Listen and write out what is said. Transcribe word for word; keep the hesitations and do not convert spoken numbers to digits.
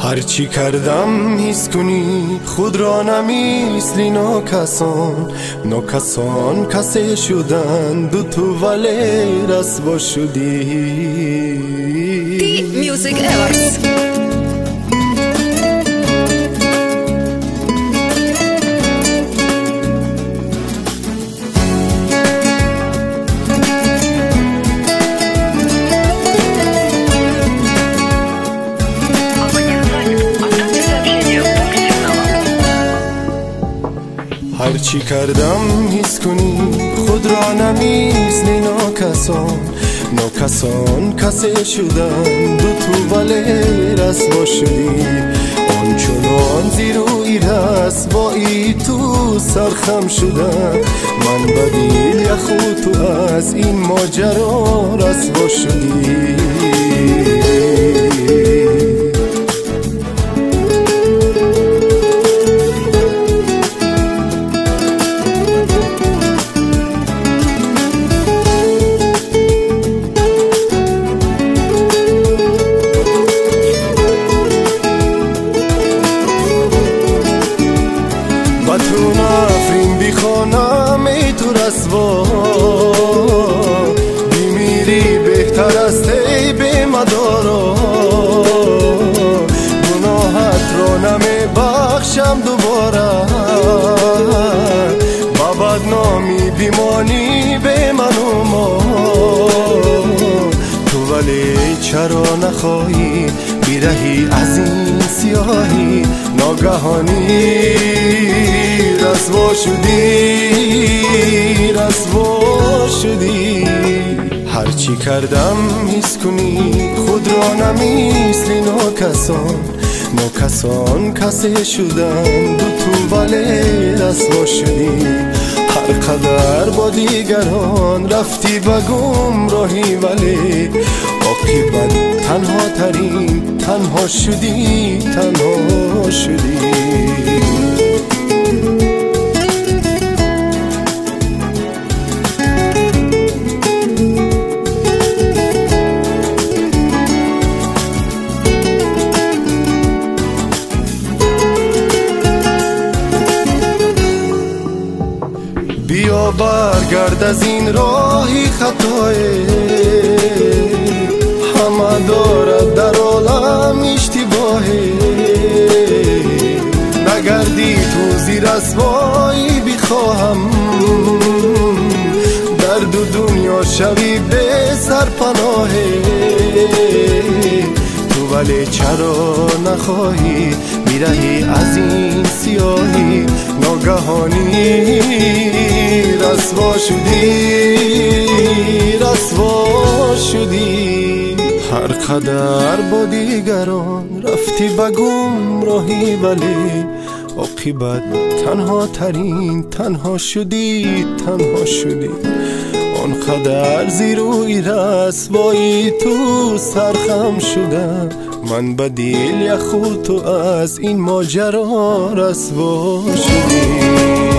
هرچی کردم حس کنی خود را نمیسلی ناکسان ناکسان کسی شدن دو تو ولی رسوا شدی. دی میوزیک اورز. هرچی کردم حس کنی خود را نمیزنی ناکسان ناکسان کسی شدن دو تو ولی رسوا شدی. آنچنان زیروی رسوایی تو سرخم شدن من بدیل یخو تو از این ماجرا رسوا شدی. تو نفرین بیخانم ای تو رسوا بیمیری بهتر است ای به مدارا گناهت را نمی بخشم دوباره با بدنامی بیمانی به من و ما تو ولی چرا نخواهی بیرهی از این سیاهی ناگهانی رسوا شدی رسوا شدی. هرچی کردم حس کنی خود را نمیسلی ناکسان ناکسان کسی شدن دو تو ولی رسوا شدی. هر قدر با دیگران رفتی به گمراهی ولی عاقبت تنها ترین تنها شدی تنها شدی. بیا برگرد از این راهی خطای همه دارد در عالم اشتباهی نگردی تو زیر رسوایی بخواهم در دو دنیا شوی به سرپناهی تو ولی چرا نخواهی میرهی از این سیاهی ناگهانی رسوا شدی رسوا شدی. هر قدر با دیگران رفتی به گمراهی ولی عاقبت تنها ترین تنها شدی تنها شدی. آنقدر زیروی رسوایی تو سرخم شدم من بدیل یخو تو از این ماجرا رسوا شدی.